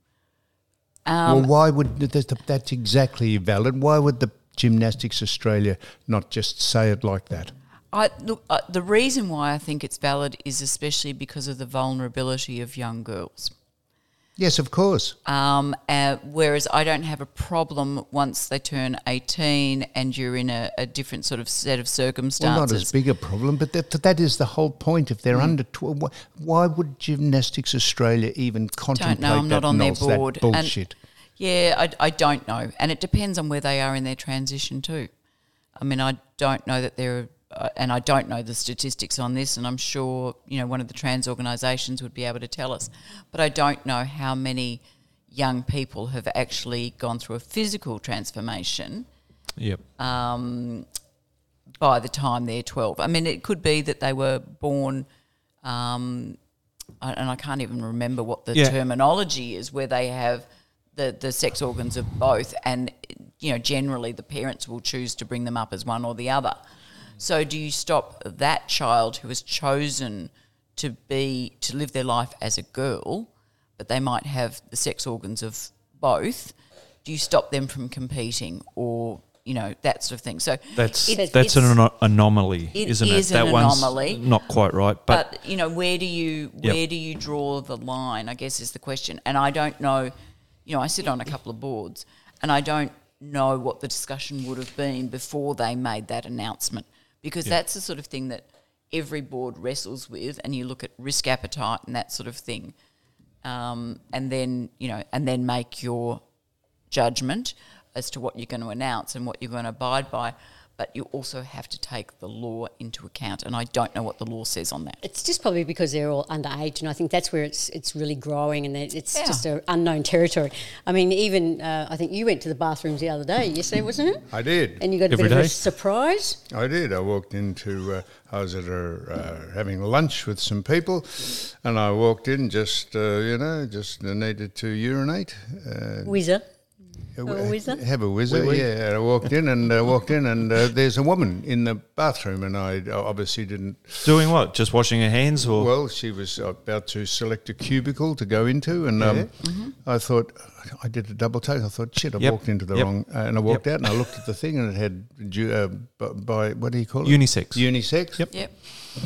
well, why would that's, that's exactly valid? Why would the Gymnastics Australia not just say it like that? I, look, uh, the reason why I think it's valid is especially because of the vulnerability of young girls. Yes, of course. Um, uh, whereas I don't have a problem once they turn eighteen and you're in a, a different sort of set of circumstances. Well, not as big a problem, but that, that is the whole point. If they're mm. under twelve, why, why would Gymnastics Australia even contemplate don't know, I'm that, not on their nonce, board. that bullshit? And, yeah, I, I don't know. And it depends on where they are in their transition too. I mean, I don't know that they're... Uh, and I don't know the statistics on this, and I'm sure, you know, one of the trans organisations would be able to tell us. But I don't know how many young people have actually gone through a physical transformation Yep. um, by the time they're twelve. I mean, it could be that they were born, um, and I can't even remember what the Yeah. terminology is, where they have the, the sex organs of both, and, you know, generally the parents will choose to bring them up as one or the other. So do you stop that child who has chosen to be to live their life as a girl, but they might have the sex organs of both? Do you stop them from competing, or, you know, that sort of thing? So That's it- that's it's- an ano- anomaly, it isn't is it? an That one's anomaly. not quite right, but, But, you know, where do you Yep. where do you draw the line, I guess, is the question. And I don't know, you know, I sit on a couple of boards, and I don't know what the discussion would have been before they made that announcement, because that's the sort of thing that every board wrestles with, and you look at risk appetite and that sort of thing, um, and then, you know, and then make your judgment as to what you're going to announce and what you're going to abide by. But you also have to take the law into account, and I don't know what the law says on that. It's just probably because they're all underage, and I think that's where it's it's really growing, and it's Yeah. just an unknown territory. I mean, even uh, I think you went to the bathrooms the other day, yesterday, wasn't it? I did. And you got a Every bit of day? a surprise. I did. I walked into, uh, I was at a, uh, having lunch with some people, and I walked in just, uh, you know, just needed to urinate. Uh, Whizzer. Uh, a whizzer? Have a whizzer, Wee wee. yeah. And I walked in and uh, walked in, and uh, there's a woman in the bathroom, and I obviously didn't. doing what? Just washing her hands, or Well, she was about to select a cubicle to go into, and um, I thought I did a double take. I thought, shit, I Yep. walked into the Yep. wrong, uh, and I walked Yep. out, and I looked at the thing, and it had ju- uh, b- by what do you call it? Unisex. Unisex. Yep. Yep.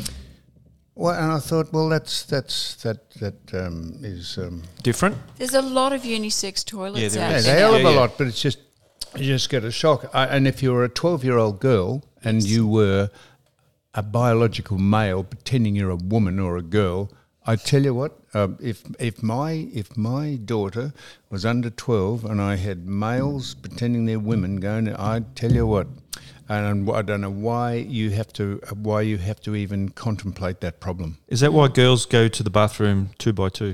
Well, and I thought, well, that's that's that that um, is. Um, different? There's a lot of unisex toilets Yeah, there out Yeah, is. they there. hell of Yeah, a yeah. lot, but it's just you just get a shock. I, and if you're a twelve-year-old girl and you were a biological male pretending you're a woman or a girl, I tell you what, um, if if my if my daughter was under twelve and I had males pretending they're women going, I tell you what. And I don't know why you have to why you have to even contemplate that problem. Is that why girls go to the bathroom two by two?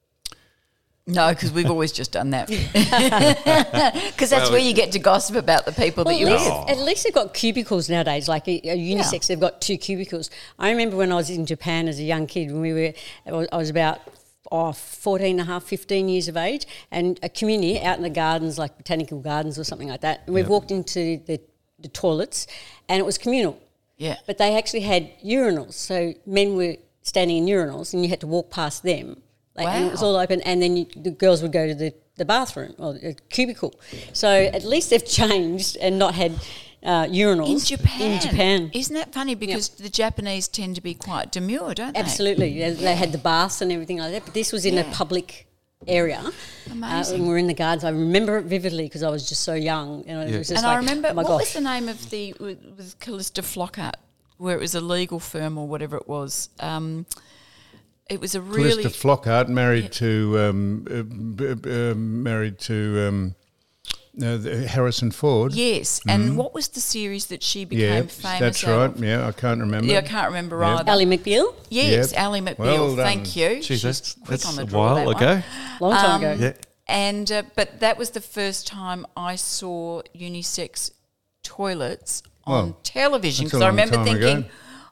No, because we've always just done that. Because that's where you get to gossip about the people Well, that at, you least, with. at least they've got cubicles nowadays, like a, a unisex. Yeah. They've got two cubicles. I remember when I was in Japan as a young kid, when we were, I was- I was about oh, fourteen and a half, fifteen years of age, and a community out in the gardens, like botanical gardens or something like that. And we Yep. walked into the, the toilets, and it was communal. Yeah. But they actually had urinals, so men were standing in urinals, and you had to walk past them. Like, And it was Wow. all open, and then you, the girls would go to the, the bathroom or the cubicle. So at least they've changed and not had uh, urinals In Japan. In Japan, Isn't that funny? Because the Japanese tend to be quite demure, don't they? absolutely, they, they had the baths and everything like that. But this was in a Yeah. public area. Amazing. Uh, when we were in the gardens, I remember it vividly because I was just so young. And it was just And like, I remember, oh my what gosh. was the name of the, with, with Callista Flockhart, where it was a legal firm or whatever it was? Um, it was a really... Callista Flockhart, married to um, uh, b- b- um, married to um, uh, the Harrison Ford. Yes, and what was the series that she became yeah, famous that's out right. of? Yeah, I can't remember. Yeah, I can't remember Yeah. either. Ally McBeal, Yes, Yep. Ally McBeal. Well done. Thank you. Jeez, She's that's, quick that's on the a draw, while that one. ago. long time Um, ago. Yeah. And uh, but that was the first time I saw unisex toilets on Well, television, that's a because I long remember time thinking, ago.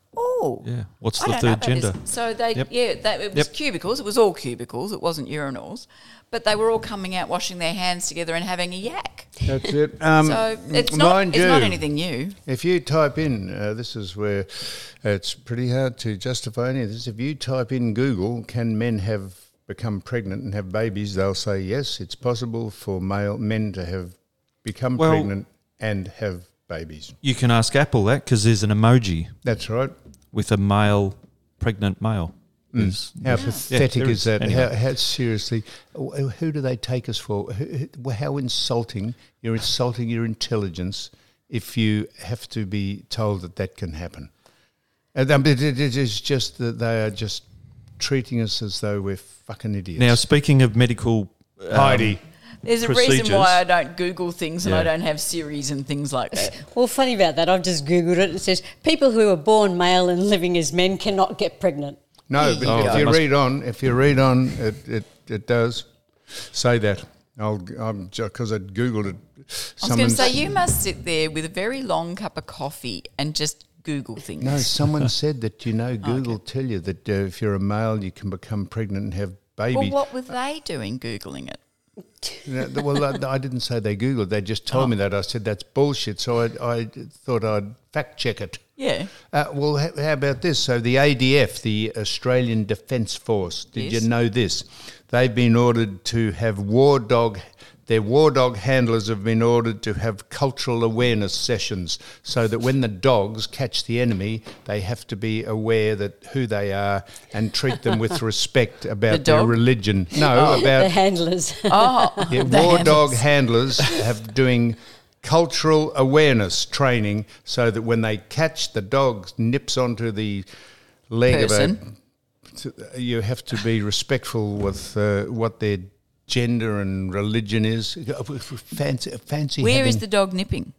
Oh. Yeah. What's I the don't know third about gender? this. So they, Yep. yeah, that, it was Yep. cubicles. It was all cubicles. It wasn't urinals. But they were all coming out, washing their hands together and having a yak. That's it. Um, So it's not, mind it's you, not anything new. If you type in, uh, this is where it's pretty hard to justify any of this. If you type in Google, can men have become pregnant and have babies? They'll say yes, it's possible for male men to have become Well- pregnant and have babies. You can ask Apple that because there's an emoji That's right. with a male, pregnant male. There's- How Yeah, pathetic there is that? Anyway. How, how seriously? Who who do they take us for? Who, who- how insulting! You're insulting your intelligence if you have to be told that that can happen. And um, it, it is just that they are just treating us as though we're fucking idiots. Now, speaking of medical, um, Heidi, There's a procedures. reason why I don't Google things and Yeah. I don't have Siris and things like that. Well, funny about that, I've just Googled it. It says people who are born male and living as men cannot get pregnant. no, but Oh, if that you must- read on, if you read on, it it, it does say that. I'll I'm because I googled it. I was going to Someone's- say, you must sit there with a very long cup of coffee and just Google things. No, someone said that, you know, Google tell you that uh, if you're a male, you can become pregnant and have Well, babies. what were they doing Googling it? No, th- well, I, I didn't say they Googled. They just told me that. I said that's bullshit. So I, I thought I'd fact check it. Yeah. Uh, well, h- how about this? So the A D F, the Australian Defence Force, did Yes. you know this? They've been ordered to have war dog. Their war dog handlers have been ordered to have cultural awareness sessions so that when the dogs catch the enemy, they have to be aware that who they are and treat them with respect about The their dog? religion. No, The about handlers. Oh, yeah, the war handlers. dog handlers have doing cultural awareness training so that when they catch the dog nips onto the leg Person. of a, you have to be respectful with uh, what their gender and religion is. Fancy, fancy. Where having, is the dog nipping?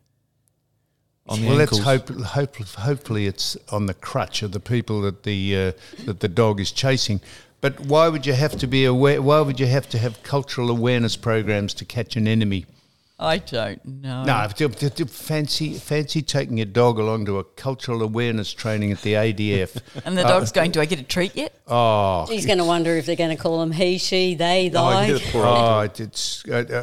on the well, ankles. let's hope, hope. Hopefully, it's on the crutch of the people that the uh, that the dog is chasing. But why would you have to be aware? Why would you have to have cultural awareness programs to catch an enemy? I don't know. No, d- d- d- fancy fancy taking your dog along to a cultural awareness training at the A D F. And the dog's going, do I get a treat yet? Oh, He's going to wonder if they're going to call him he, she, they, Oh, thy. yeah, poor old oh, it's. Uh, uh,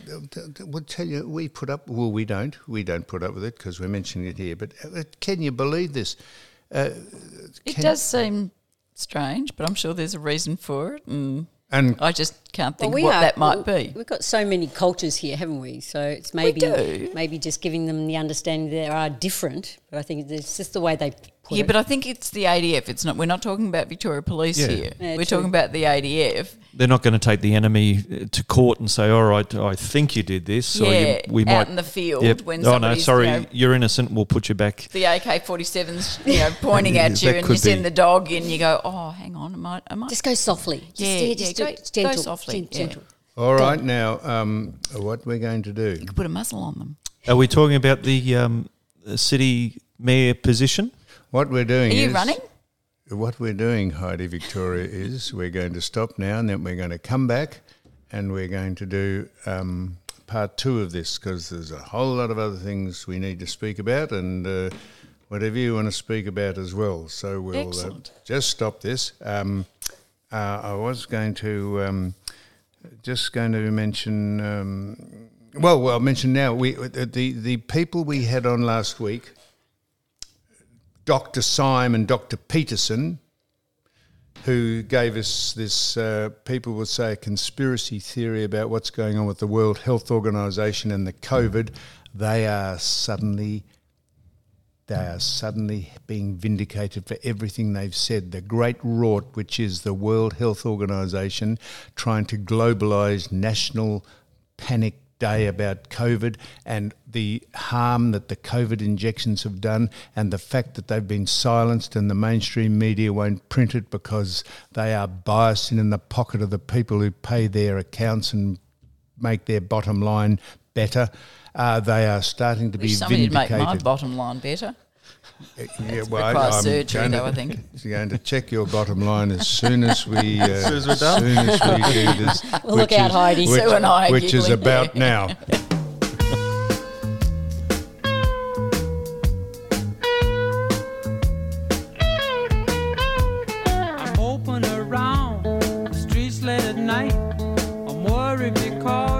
uh, we'll tell you, we put up. Well, we don't. We don't put up with it because we're mentioning it here. But uh, can you believe this? Uh, It can- does seem strange, but I'm sure there's a reason for it. And And I just can't think Well, of what that might we- be. We've got so many cultures here, haven't we? So it's maybe do. maybe just giving them the understanding that they are different. But I think it's just the way they put Yeah, it. but I think it's the A D F. It's not. We're not talking about Victoria Police Yeah. here. Yeah, we're true. talking about the A D F. They're not going to take the enemy uh, to court and say, "All right, I think you did this." or Yeah, you, we out might in the field Yep. when oh no, somebody's, sorry, you know- you're innocent. We'll put you back. The A K forty-seven's, you know, pointing at you, That and could you send be. the dog in. You go, oh, hang on, am I? Am I? just go softly. Just, Yeah, yeah, yeah, just go- do it. It's go gentle, softly, gen- yeah. gentle. all right, now um, what we're going to do? Put a muzzle on them. Are we talking about the um, city mayor position? What we're doing Are you is running? What we're doing, Heidi Victoria, is we're going to stop now and then we're going to come back and we're going to do um, part two of this because there's a whole lot of other things we need to speak about and uh, whatever you want to speak about as well. So we'll uh, Excellent. just stop this. Um, uh, I was going to um, just going to mention. Um, well, well, I'll mention now. We the the people we had on last week. Doctor Syme and Doctor Peterson, who gave us this, uh, people would say, a conspiracy theory about what's going on with the World Health Organization and the COVID, they are suddenly, they are suddenly being vindicated for everything they've said. The great rort, which is the World Health Organization trying to globalise national panic day about COVID and the harm that the COVID injections have done and the fact that they've been silenced and the mainstream media won't print it because they are biased and in the pocket of the people who pay their accounts and make their bottom line better. Uh, they are starting to be Wish somebody would make vindicated. my bottom line better. Yeah, requires surgery, going to, though, I think. going to check your bottom line as soon as we, uh, as soon as we're done. soon as we do this. Well, look which out, is- Heidi. Which, Sue and I are which is giggling. about now. night. I'm worried because